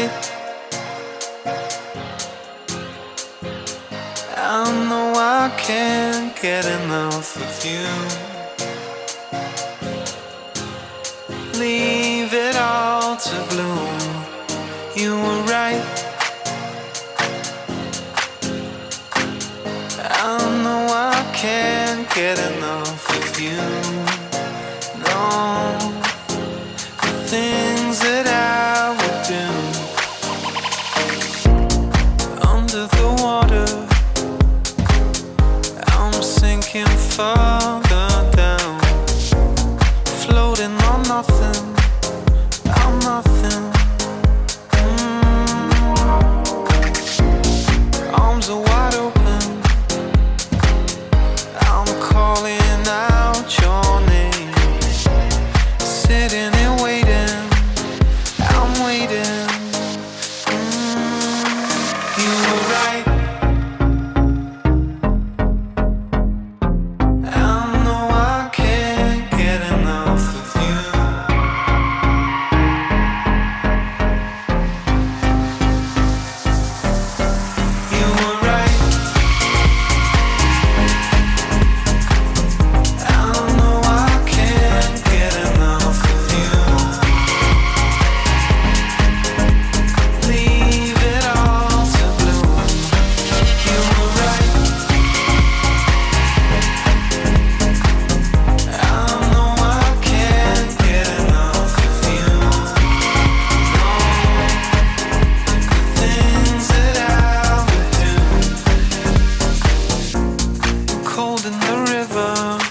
right. I know I can't get enough of you. Leave it all to bloom. You were right. I know I can't get enough of you. No, the things that I would do under the water. I'm sinking further down, floating on nothing. I'm nothing. Arms are wide open. I'm calling out your name, sitting and waiting. I'm waiting. You were right. I know I can't get enough of you. You were right. I know I can't get enough of you. Leave it all to bloom. You were right. I know I can't get enough of you. No, the things that I would do. Cold in the river,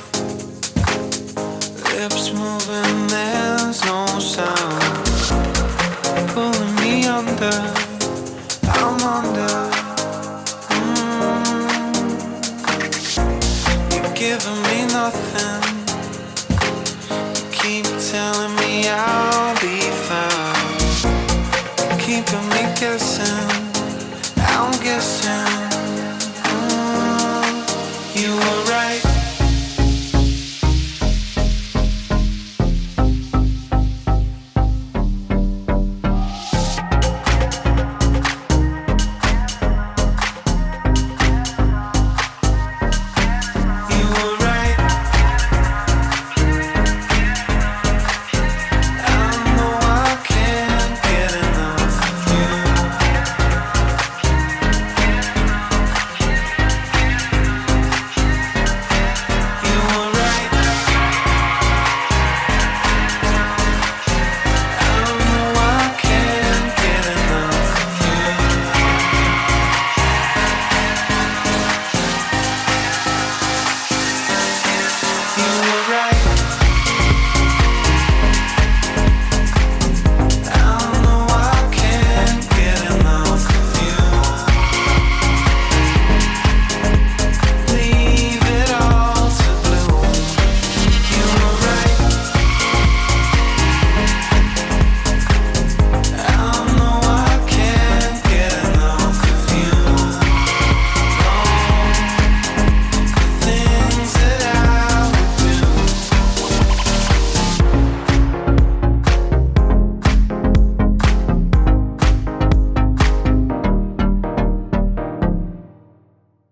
lips moving, there's no sound. Pulling me under, I'm under. You're giving me nothing. You keep telling me I'll be fine. Keeping me guessing, I'm guessing. You were